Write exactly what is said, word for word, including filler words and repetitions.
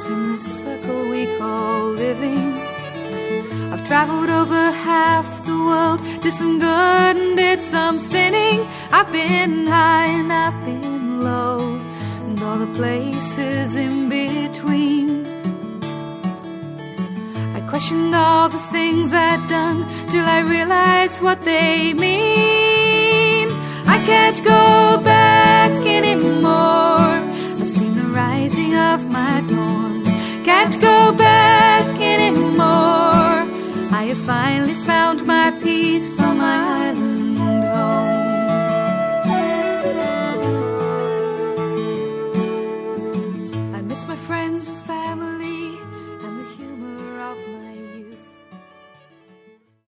place in this circle we call living. I've traveled over half the world, did some good and did some sinning. I've been high and I've been low, and all the places in between. I questioned all the things I'd done till I realized what they mean. I can't go back anymore, I've seen the rising of my dawn. Can't go back anymore, I have finally found my peace on my island home. I miss my friends and family,